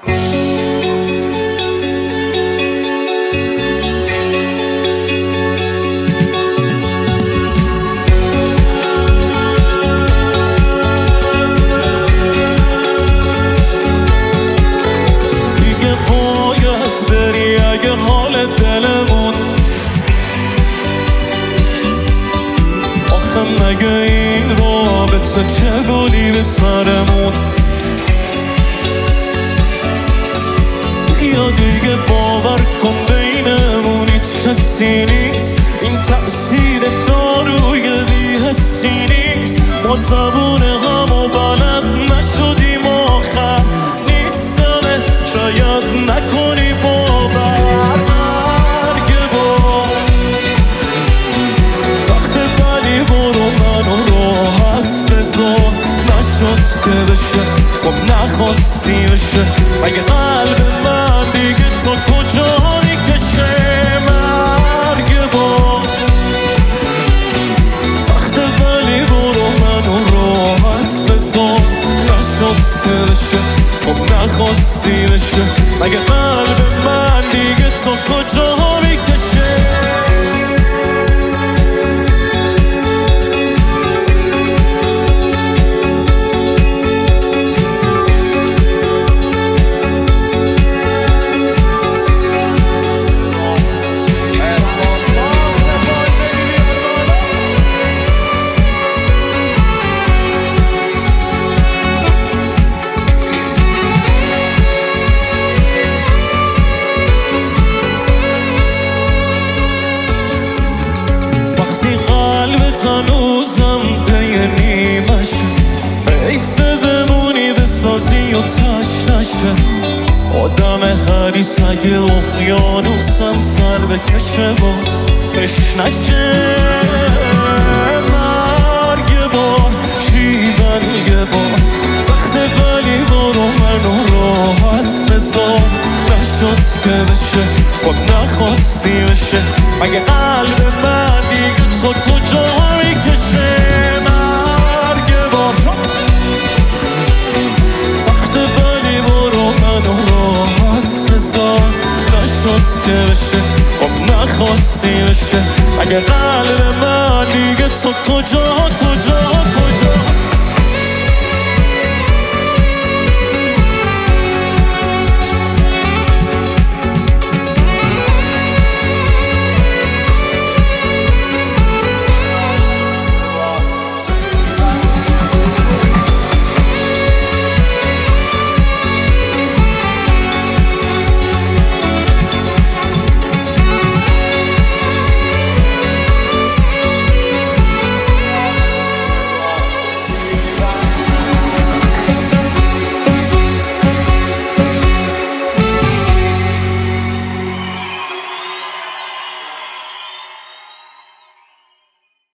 حال دلمون آخه مگه این رابطه چه گلی به سرمون یا دیگه باور کن بینمون هیچ حسی نیست این تأثیر داروی بی‌حسی نیست ما زبون همو بلد نشدیم آخر نیستمه شاید نکنی باور نشد که بشه خب نخواستی بشه مگه قلب من دیگه تو کجا میکشه مرگ با سخته ولی برو منو راحت بذار نشد که بشه خب نخواستی بشه مگه قلب من دیگه تو کجا میکشه هنوزم پی نیمشه حیفه بمونی بسازی و تش نشه آدم حریص اگه اقیانوسم سر بکشه با تشنشه مرگ بار شیون یه بار سخته ولی برو منو راحت بذار نشد که بشه خب نخواستی بشه مگه قلب من دیگه تو کجا میکشه مرگ بار سخته ولی برو منو راحت بذار نشد که بشه خب نخواستی بشه مگه قلب من دیگه تو کجا